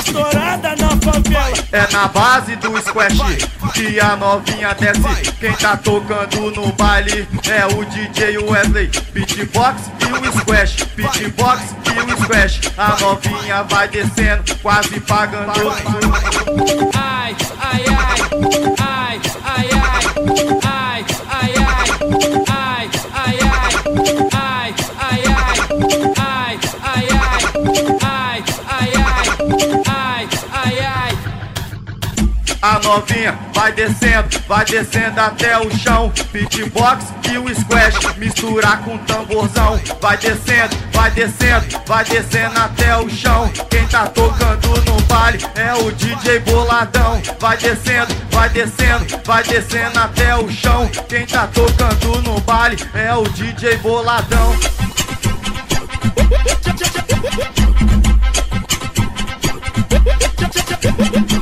estourada na favela. É na base do squash que a novinha desce. Quem tá tocando no baile é o DJ Wesley. Beatbox e o squash, beatbox e o squash. A novinha vai descendo, quase pagando. Ai, ai, ai, ai, ai, ai, ai, ai, ai, ai, ai, ai, ai, ai, ai, ai, ai, ai, ai, ai. A novinha vai descendo até o chão. Beatbox e o squash, misturar com tamborzão. Vai descendo, vai descendo, vai descendo até o chão. Quem tá tocando no baile é o DJ Boladão. Vai descendo, vai descendo, vai descendo até o chão. Quem tá tocando no baile é o DJ Boladão. Tchau, tchau, tchau.